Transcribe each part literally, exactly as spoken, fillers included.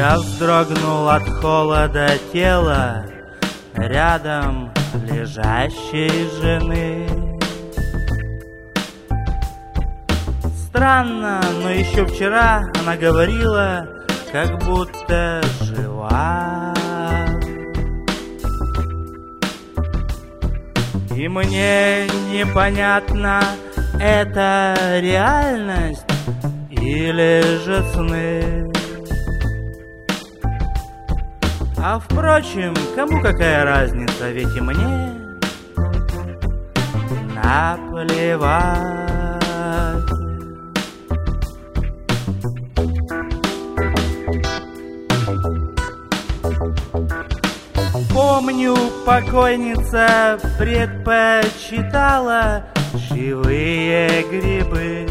Я вздрогнул от холода тела рядом лежащей жены. Странно, но еще вчера она говорила, как будто жива. И мне непонятно, это реальность или же сны. А впрочем, кому какая разница, ведь и мне наплевать. Помню, покойница предпочитала живые грибы.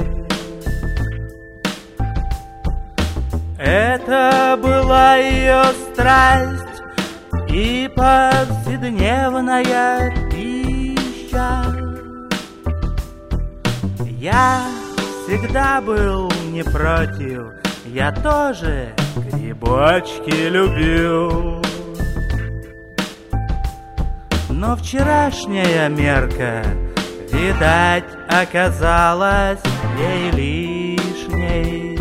Это была ее страсть и повседневная пища. Я всегда был не против, я тоже грибочки любил. Но вчерашняя мерка, видать, оказалась ей лишней.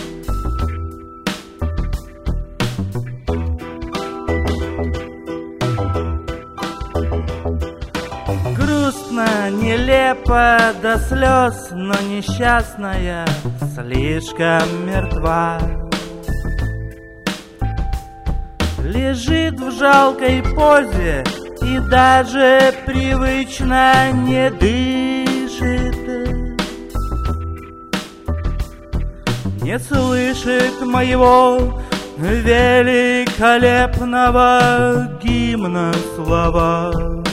Грустно, нелепо до слез, но несчастная слишком мертва. Лежит в жалкой позе и даже привычно не дышит. Не слышит моего великолепного гимна слова.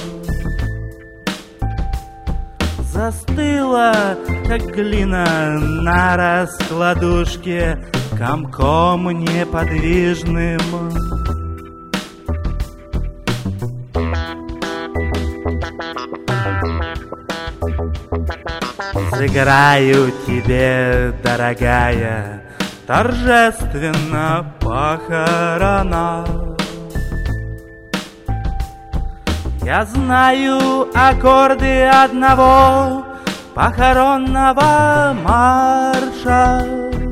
Застыла, как глина на раскладушке, комком неподвижным. Сыграю тебе, дорогая, торжественно похорона. Я знаю аккорды одного похоронного марша.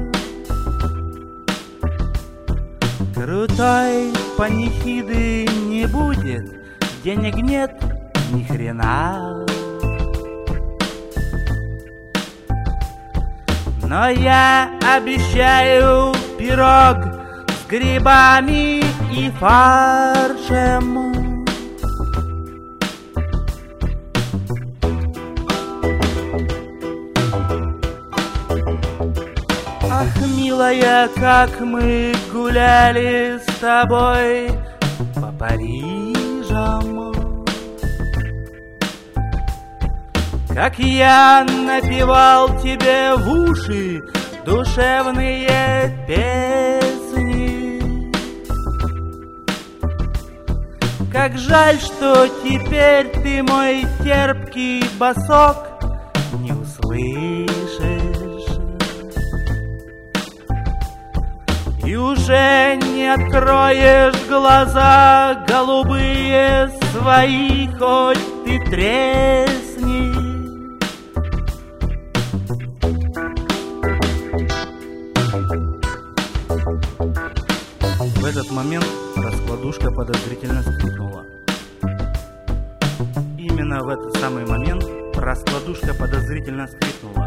Крутой панихиды не будет, денег нет ни хрена. Но я обещаю пирог с грибами и фаршем. Ах, милая, как мы гуляли с тобой по Парижам. Как я напевал тебе в уши душевные песни. Как жаль, что теперь ты мой терпкий босок не услышишь. И уже не откроешь глаза голубые свои, хоть ты тресни. В этот момент раскладушка подозрительно скрипнула. Именно в этот самый момент раскладушка подозрительно скрипнула.